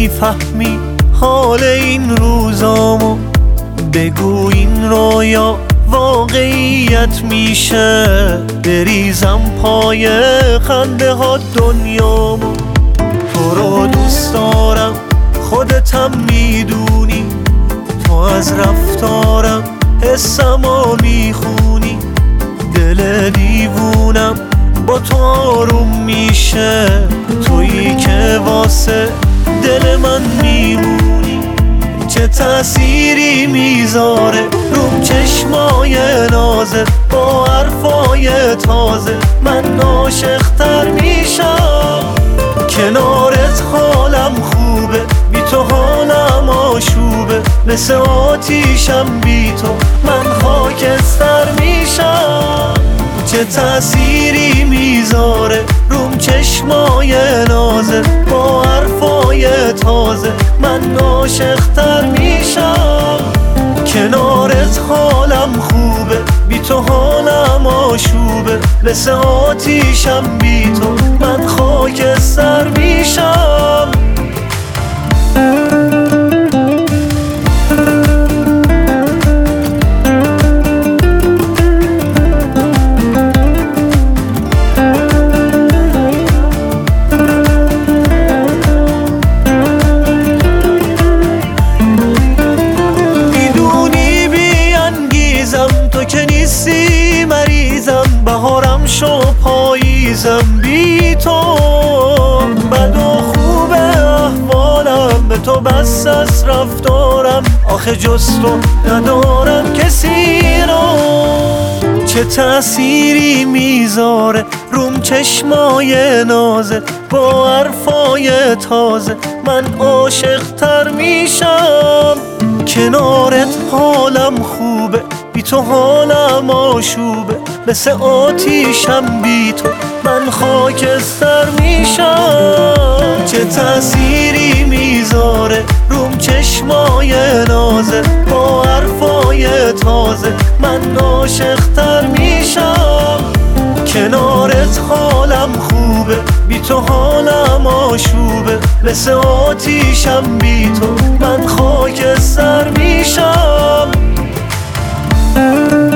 میفهمی حال این روزامو، بگو این رویا واقعیت میشه. بریزم پای خنده ها دنیامو. تو رو دوست دارم خودتم میدونی، تو از رفتارم حسمو میخونی. دل دیوونم با تو آروم میشه، تویی که واسه دل من میمونی. چه تأثیری میذاره روم چشمای نازه، با حرفای تازه من عاشق‌تر میشم. کنارت حالم خوبه، بی تو حالم آشوبه. مثل آتیشم بی تو من خاکستر میشم. چه تأثیری میذاره روم چشمای نازه، با حرفای تازه من عاشق‌تر میشم. کنارت حالم خوبه، بی تو حالم آشوبه. مثل آتیشم بی تو من خاکستر میشم. که نیستی مریضم، بهارم شو پاییزم بی تو. بد و خوب احوالم به تو بس از رفتارم، آخه جز تو ندارم کسی رو. چه تأثیری میذاره روم چشمای نازه، با حرفای تازه من عاشق‌تر میشم. کنارت حالم خوبه، بی تو حالم آشوبه. مثل آتیشم بی تو من خاکستر میشم. چه تأثیری میذاره روم چشمای نازه، با حرفای تازه من عاشق‌تر میشم. کنارت حالم خوبه، بی تو حالم آشوبه. مثل آتیشم بی تو من خاکستر میشم.